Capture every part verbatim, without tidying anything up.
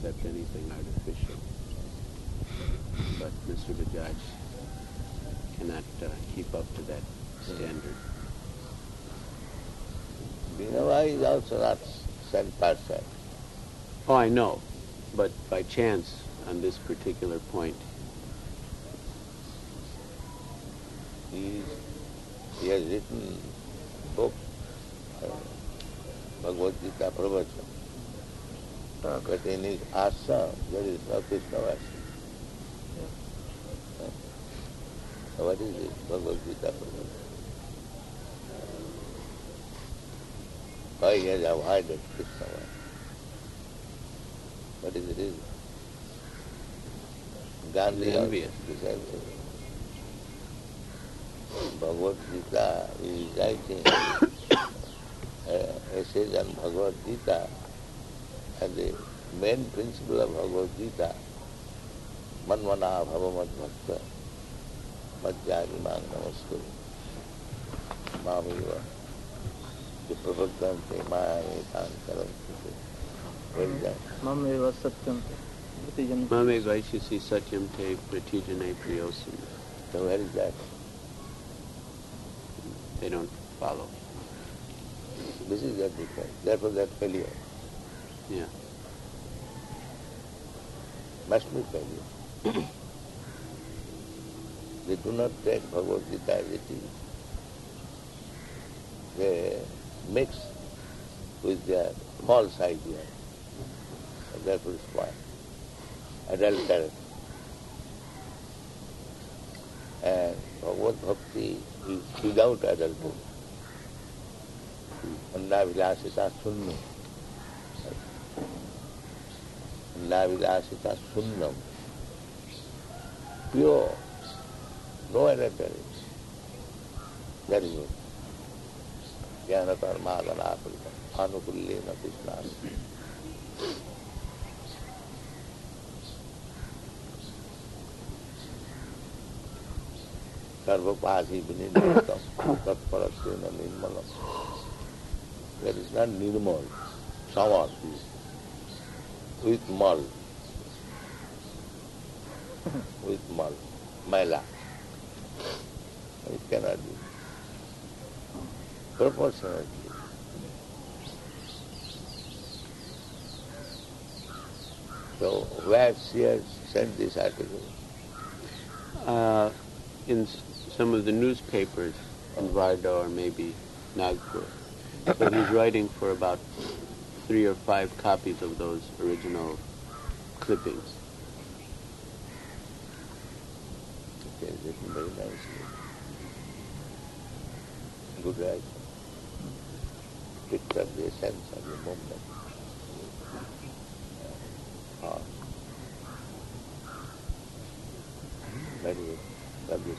accept anything artificial. But Mister Bajaj cannot uh, keep up to that standard. Vinava is also not sent person. Oh, I know. But by chance, on this particular point, He, is, he has written book, uh, Bhagavad Gita Pravachan. But in his ashram, there is no Krishna Vasa. So what is it, Bhagavad Gita Pravachan? Why he has avoided Krishna Vasa? What is the reason? Gandhi He's envious. also, Bhagavad Gita is writing uh, essays on Bhagavad Gita, and the main principle of Bhagavad Gita, manmana bhava madbhakta madhyani mang namaskuru mamiva viprabhaddante mayame tankaranti. Where is that? Mameva satyam pratijana. Mame vaishyasi satyam te pratijane priyosam. So where is that? They don't follow. This is their defect. Therefore that failure. Yeah. Must be failure. They do not take Bhagavad Gita as it is. They mix with their false ideas. And therefore spoil. Adulterate. And Bhagavad Bhakti is without adultery. Anda vilasita sunnam. Anda vilasita sunnam. Pure. No adultery. Very good. Jnanatar madana anukullena krishna. Sarvapasi vinidyatam tatparasena nirmalam. That is not nirmal, samadhi, with mal, with mal, maila. It cannot be. Proportionately. So, where she has sent this article? Uh, in s- some of the newspapers in Varda or maybe Nagpur. So he's writing for about three or five copies of those original clippings. It is written very nicely. Good writing. Picked up the essence of the movement. Ah. Very good. Lovely.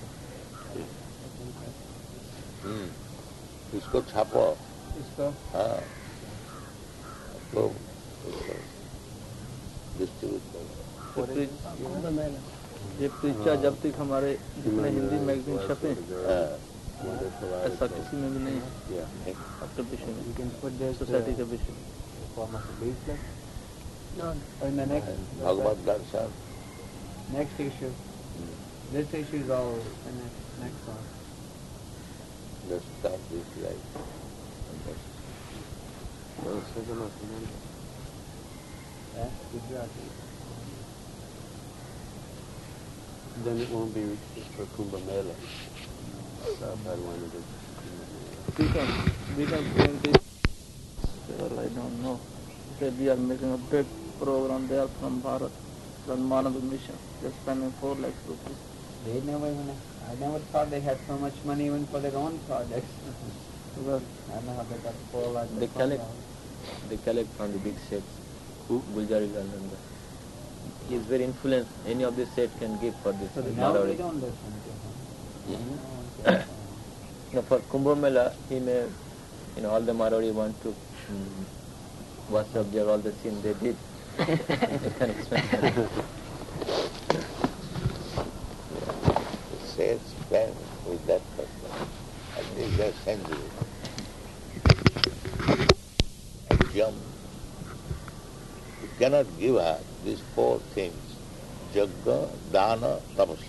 Hmm. इसको छापो. इसका हाँ. तो इसको distribute करो. ये परीक्षा जब तक हमारे जितने हिंदी मैगजीन छपे हाँ. ऐसा किसी में भी नहीं है आपके विषय में, सोसाइटी के विषय में. In the next, Bhagavad Darshan. next issue. This issue is all in the next one. Just start this life. Yeah, Gujarati. Then it won't be for Kumbh Mela. So I wanted to. We can, we can bring this, well, I don't know. Say we are making a big program there from Bharat, from Manav Mission. They're spending four lakhs rupees. They never even, I never thought they had so much money even for their own projects. Well, I don't know how they got four lakhs. They collect, they collect from the big sets. Who? Gulzari Lalanda. He is very influenced. Any of the sets can give for this. So now they Marwari. don't listen to him. Yeah. No, for Kumbh Mela, he may, you know, all the Marwari want to um, wash up there all the sin they did. They can explain. Sales plan with that person. At least they're sensitive. And jump. If cannot give her these four things, Yajna, Dana, Tapasya.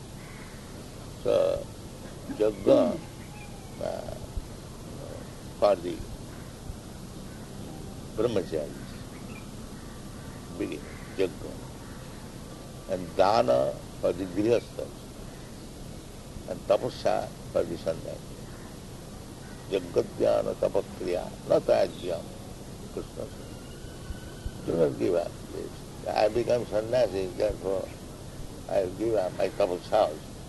So, Yajna uh, for the brahmacharis, beginning, Yajna. And Dana for the grihasthas, and Tapasya for the sannyasi. Jagadhyana tapakriya, not ajyam. Krishna says, do not give up this. I become sannyasi, therefore I will give up my tapasya.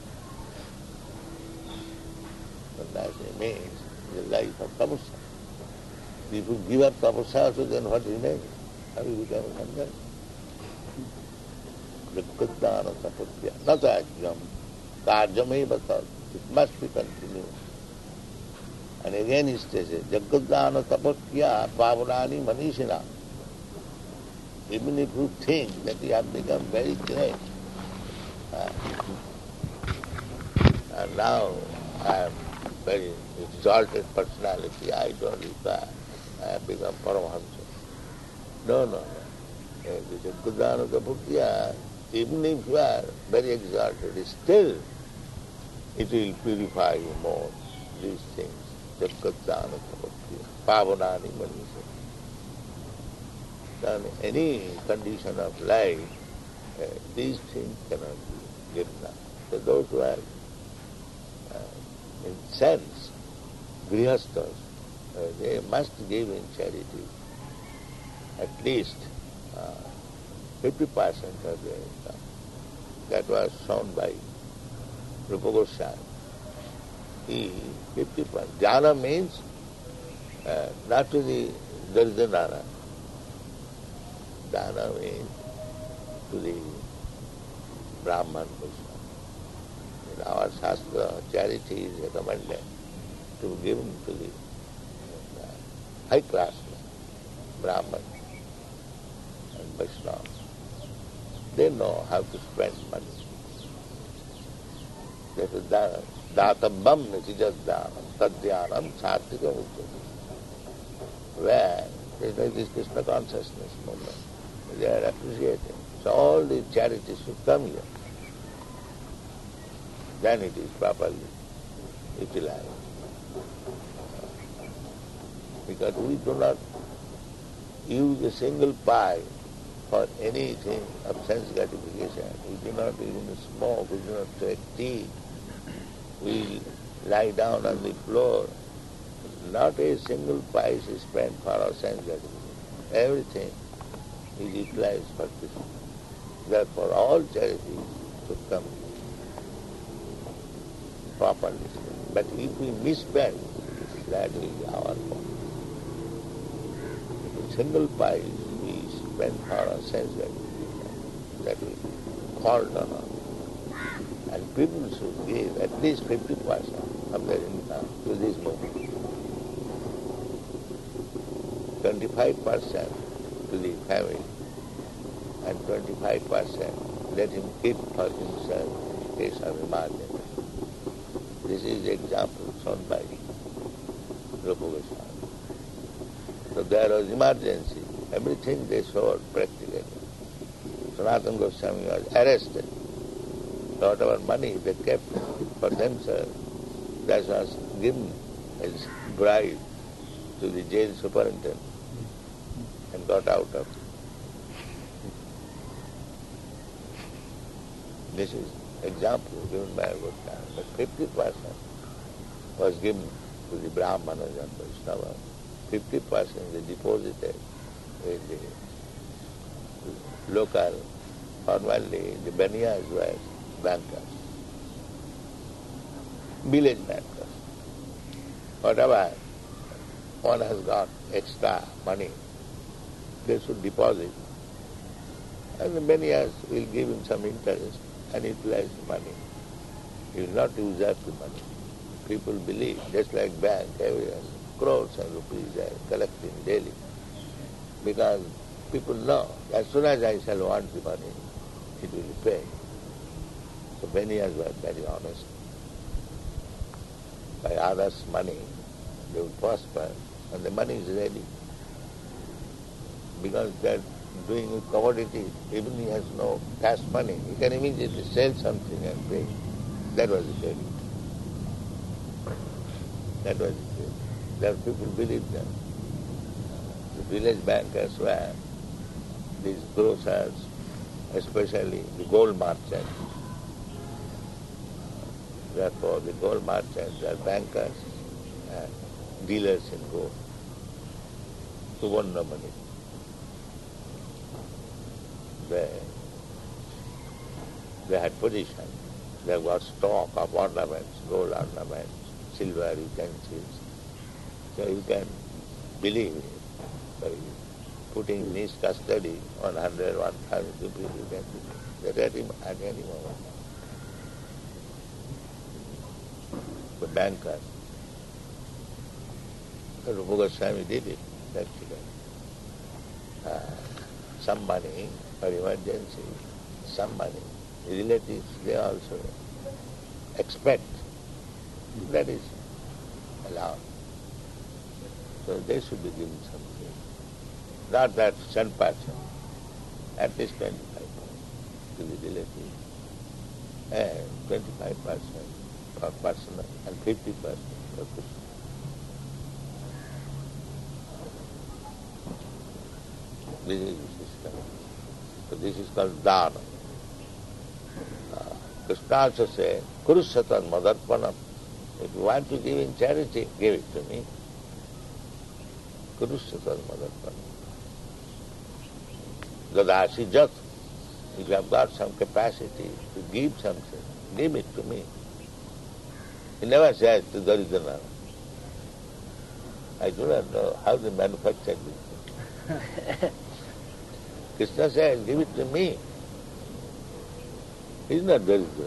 Sannyasi means the life of tapasya. If you give up tapasya, so then what remains? How you become a sannyasi? Jagadhyana tapakriya, not ajyam. Karjameva tat. It must be continued. And again he says, Jagadhyana tapakya pavanani manishina. Even if you think that you have become very great, uh, and now I am very exalted personality, I don't require, I have become Paramahansa. No, no, no. The Jagadhyana tapakya, even if you are very exalted, still it will purify you more, these things. Jagadhyana tapakya, pavanani manisa. Then any condition of life, uh, these things cannot be given up. So those who are, uh, in sense, grihasthas, uh, they must give in charity at least uh, fifty percent of their income. That was shown by Rupa Goswami. He, fifty percent. Jnana means uh, not to the Daridana. Dana means to the Brahman person. In our Shastra, charity is recommended to be given to the uh, high class Brahman and Vaishnava. They know how to spend money. That is dana. Datambam nitijadhanam tadhyanam sartikam ucchate. Where there is this Krishna consciousness movement, they are appreciating. So all the charities should come here. Then it is properly utilized. Because we do not use a single pie for anything of sense gratification. We do not even smoke, we do not take tea. We lie down on the floor. Not a single pice is spent for our sense gratification. Everything is utilized for Krishna. Therefore, all charities should come properly. But if we misspend, that will be our fault. If a single pice we spend for our sense gratification, that will be called on us. And people should give at least fifty percent of their income to this movement. twenty-five percent to the family, and twenty-five percent let him keep for himself in case of emergency. This is the example shown by Rupa Goswami. So there was emergency, everything they showed practically. Sanatana Goswami was arrested. Whatever money they kept for themselves, that was given as bribe to the jail superintendent and got out of it. This is example given by a good man. But fifty percent was given to the Brahmanas and Vaishnavas. fifty percent they deposited in the local, formerly the Baniyas were bankers, village bankers. Whatever one has got extra money, they should deposit. And the Baniyas will give him some interest and utilize the money. He will not use up the money. People believe, just like bank, everyone, crores and rupees they are collecting daily. Because people know, as soon as I shall want the money, it will be paid. So Baniyas were very honest. By others' money, they will prosper, and the money is ready. Because that doing with commodities, even he has no cash money, he can immediately sell something and pay. That was the theory. That was the theory. There people believed them. The village bankers were these grocers, especially the gold merchants. Therefore, the gold merchants are bankers and dealers in gold who won no money. They, they had position. They got stock of ornaments, gold ornaments, silver utensils. So you can believe it. By putting in his custody on hundred, one thousand rupees, you can believe. They at him at any moment. The bankers. Rupa Goswami did it, actually. Uh, some money for emergency, some money. The relatives, they also expect. That is allowed. So they should be given something. Not that ten percent, at least twenty-five percent to the relative, and twenty-five percent for personal, and fifty percent for Krishna. This is the system. So this is called dana. Uh, Krishna also said, Kurusatan Madarpanam. If you want to give in charity, give it to me. Kurusatan Madarpanam. Dadasi Jat. If you have got some capacity to give something, give it to me. He never says to Daridana. I do not know how they manufactured this. Krishna says, give it to me. He is not Daridana.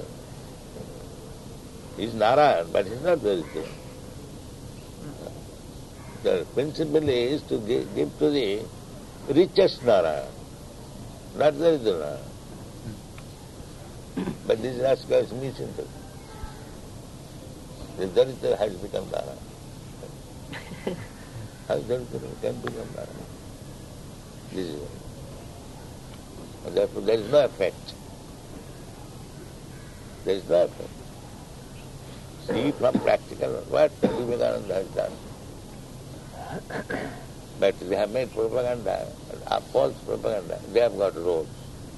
He is Narayan, but he is not Daridana. The principle is to give, give to the richest Narayan, not Daridana. But this rascal is misinterpreted. The Daridana has become Narayan. How Daridana can become Narayan? This is it. And therefore there is no effect. There is no effect. See from practical what Vivekananda has done. But they have made propaganda, uh, false propaganda. They have got roads.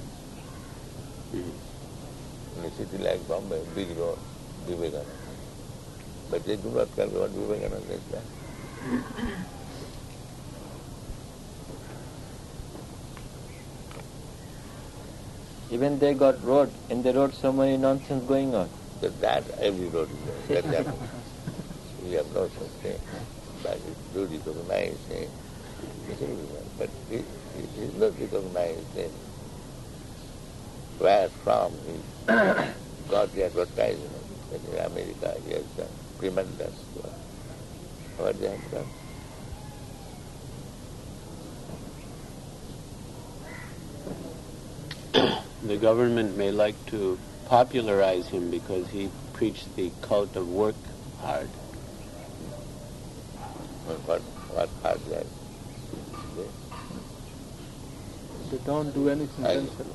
In a city like Bombay, big road, Vivekananda. But they do not care what Vivekananda has done. Even they got road, in the road so many nonsense going on. But that every road is there. That, that, we have no such thing. But it do recognize it. But it, it is not recognized in where from he got the advertisement. That in America he has done tremendous work. What they have done. The government may like to popularize him because he preached the cult of work hard. What, what hard that? They don't do anything I- themselves.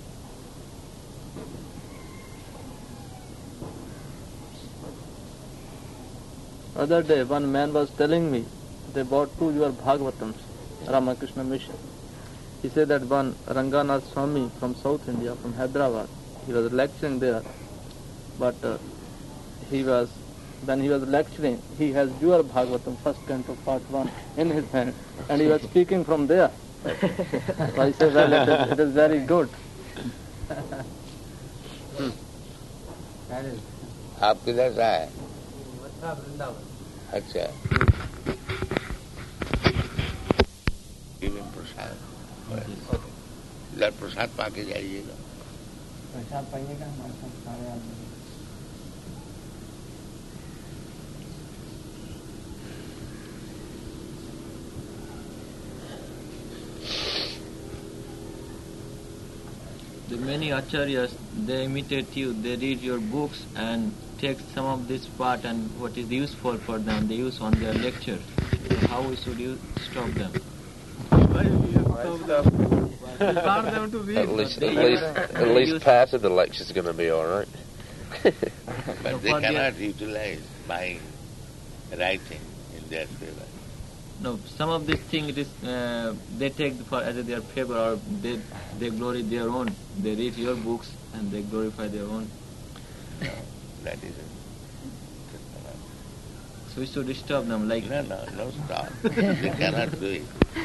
Other day, one man was telling me they bought two your Bhagavatams, Ramakrishna Mission. He said that one Ranganath Swami from South India, from Hyderabad, he was lecturing there, but uh, he was, when he was lecturing, he has your Bhagavatam, first canto, part one, in his hand, and he was speaking from there. So I said, well, it is, it is very good. That is. आप किधर से आए? मथुरा वृंदावन. अच्छा. Give him prasad. लड़ प्रसाद पाके जाइएगा. प्रसाद पाइएगा हमारे साथ सारे आदमी. The many acharyas, they imitate you, they read your books and take some of this part and what is useful for them, they use on their lecture. So how we should use, stop them? Why we have to stop them? We want them to read. At least, at they least, use- at they least use- part of the lecture's going to be all right. But they for their- cannot utilize my writing in their favor. No, some of these things it is uh, they take for as their favor, or they they glory their own. They read your books and they glorify their own. No, that isn't. So we should disturb them. Like No, no, no, stop. They cannot do it.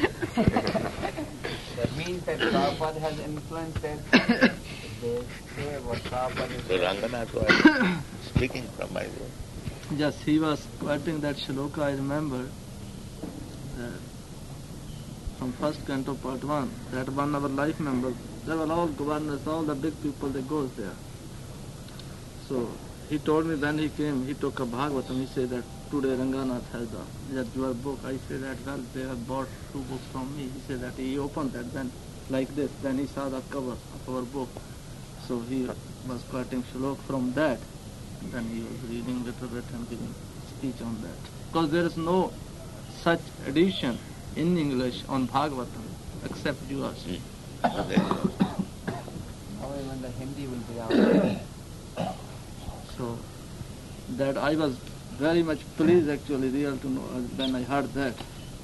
That means that Prabhupada has influenced it. They say what Prabhupada is So Ranganath was speaking from my book. Yes, he was quoting that shloka, I remember, that from first canto part one, that one our life member, they were all governors, all the big people, they goes there. So he told me when he came, he took a Bhagavatam, he said that today Ranganath has a, that your book. I said that, well, they have bought two books from me. He said that he opened that, then like this, then he saw the cover of our book. So he was quoting shlok from that. Then he was reading little bit and giving speech on that. Because there is no such edition in English on Bhagavatam except yours. There is no- only when the Hindi will be out. So that I was very much pleased actually real to know uh, when I heard that.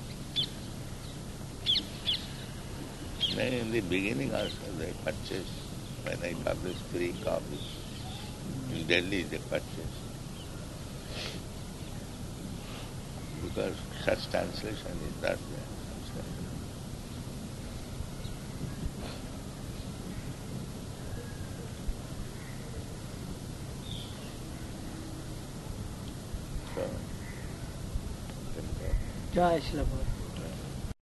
In the beginning also they purchased, when I published three copies. In Delhi they purchased. Because such translation is not there. So, Jai Shri Prabhupada.